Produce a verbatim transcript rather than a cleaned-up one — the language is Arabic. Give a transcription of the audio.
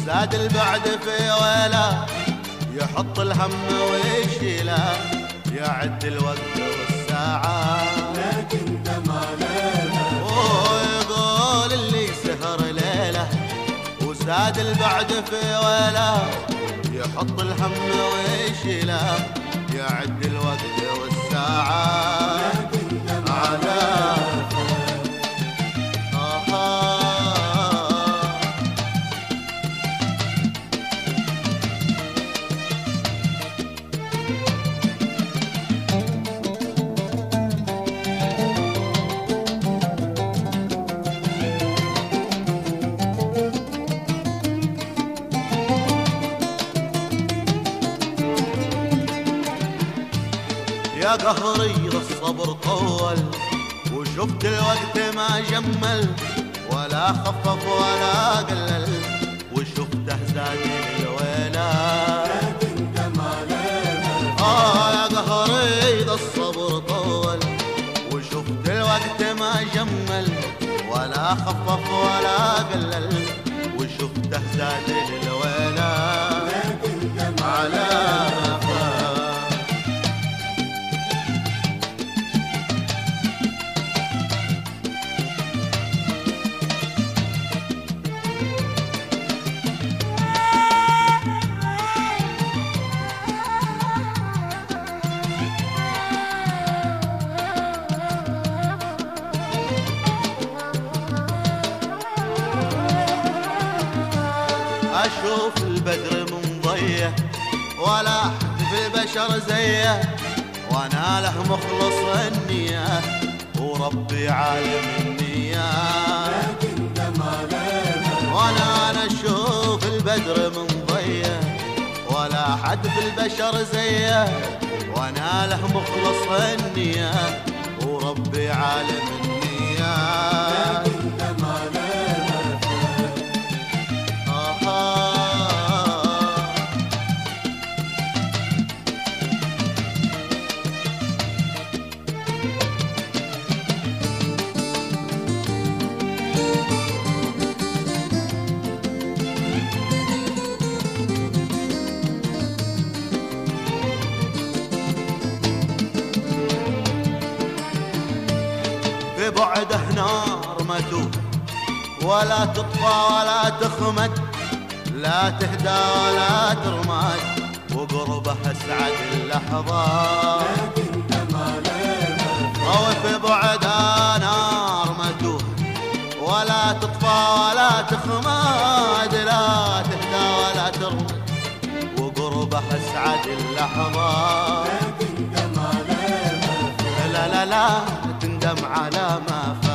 وزاد البعد في ويله، يحط الهم ويشيله، يعد الوقت والساعة لكن دمع ليله، ويقول اللي سهر ليله. وزاد البعد في ويله، يحط الهم ويشيله، يعد الوقت والساعة لكن دمع على يا قهري الصبر طول، وشفت الوقت ما جمل، ولا خفف ولا قلل، وشفته زاد الويلة لكن دمع ليله، آه يا قهري الصبر طول، وشفت الوقت ما جمل، ولا خفف ولا قلل، وشفته زاد الويلة لكن دمع على أشوف البدر من ضيه، ولا أحد في البشر زيه، وأنا له مخلص النية، وربي عالم النية. لكن دمع ليله، وأنا أنا أشوف البدر من ضيه، ولا أحد في البشر زيه، وأنا له مخلص النية، وربي عالم النية. لكن دمع ليله، في بعده نار متوه، ولا تطفى ولا تخمد، لا تهدى ولا ترمد، وقربه اسعد اللحظات. لكن دمع ليله، أو في بعده نار متوه، ولا تطفى ولا تخمد، لا تهدى ولا ترمد، وقربه اسعد اللحظات. لكن دمع ليله، لا لا لا تندم على ما فات.